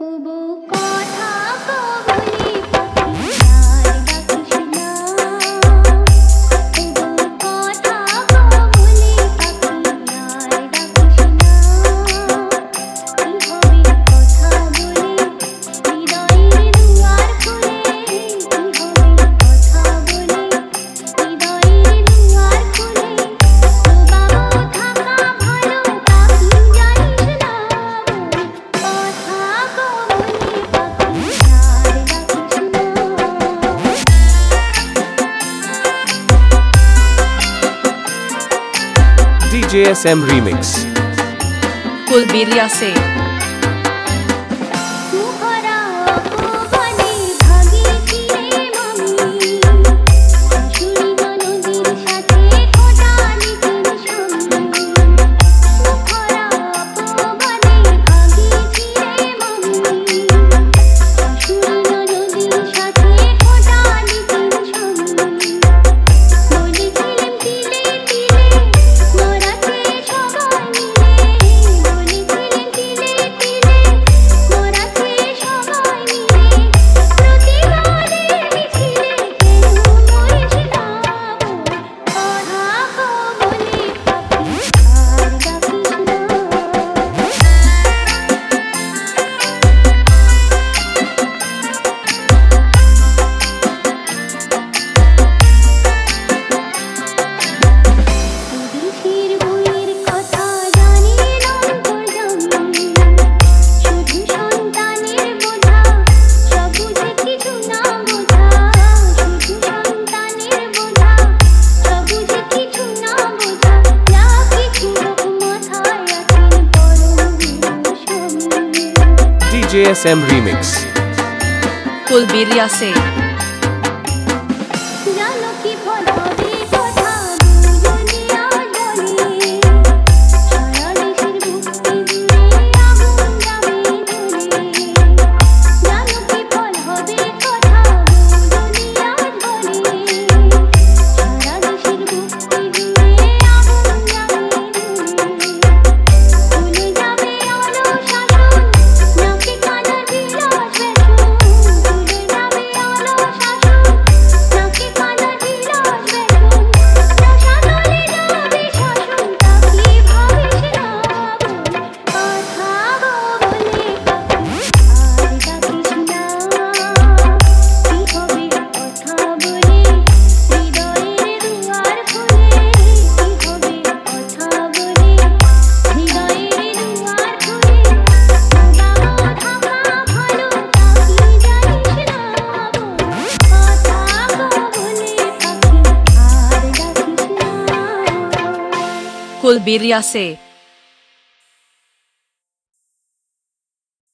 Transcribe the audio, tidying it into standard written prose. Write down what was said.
তবু কথা কবলি পাখি আর ডাকিস না, তবু কথা কবলি পাখি আর ডাকিস না। কি হবে কথা বলে হৃদয়ের দুয়ার খুলে, কি হবে কথা বলে হৃদয়ের দুয়ার খুলে। ডোবাবো থাকা ভালো পাখি জানিস না, কথা কবলি পাখি আর ডাকিস না। DJSM Remix कुलबीर यासेर মুখরা অপমানের ভাগে ছিলে মামি, শাশুড়ি ননদের সাথে খোঁটালি তিন স্বামী। মুখরা অপমানের ভাগে ছিলে মামি, শাশুড়ি ননদের সাথে খোঁটালি তিন স্বামী। বলেছিলেন তিলে তিলে মরাতে সবাই মিলে, বলেছিলেন তিলে তিলে মরাতে সবাই মিলে। প্রতিবারের মিছিলে কেন মরিস না কথা কবলি পাখি আর ডাকিস না। বিদেশের বইয়ের কথা জানেন অন্তর্যামী, শুধু সন্তানের বোঝা সব বুঝে কিছু না বোঝা, শুধু সন্তানের বোঝা সব বুঝে কিছু না বোঝা। যা কিছু হোক মাথায় আছেন পরম গুরু স্বামী। DJSM Remix कुलबीर यासेर জানো কি ফল হবে কথা দুজনে আজ বলে, সারা দেশের বুকে জুড়ে আগুন যাবে জ্বলে। জানো কি ফল হবে কথা দুজনে আজ বলে, সারা দেশের বুকে জুড়ে আগুন যাবে জ্বলে। ভুলে যাবে আলো শাসন নাকে কানা বিলাস বেসন, ভুলে যাবে আলো শাসন নাকে কানা বিলাস বেসন। রসাতলে যাবে শাসন তাকে ভাবিস না কথা বলে পাখি আর ডাকিস না। কি হবে কথা বলে হৃদয়ের দুয়ার খুলে, কি হবে কথা বলে হৃদয়ের দুয়ার খুলে। ডোবাবো থাকা ভালো পাখি জানিস না, কথা কবলি পাখি আর ডাকিস না। कुलबीर यासेर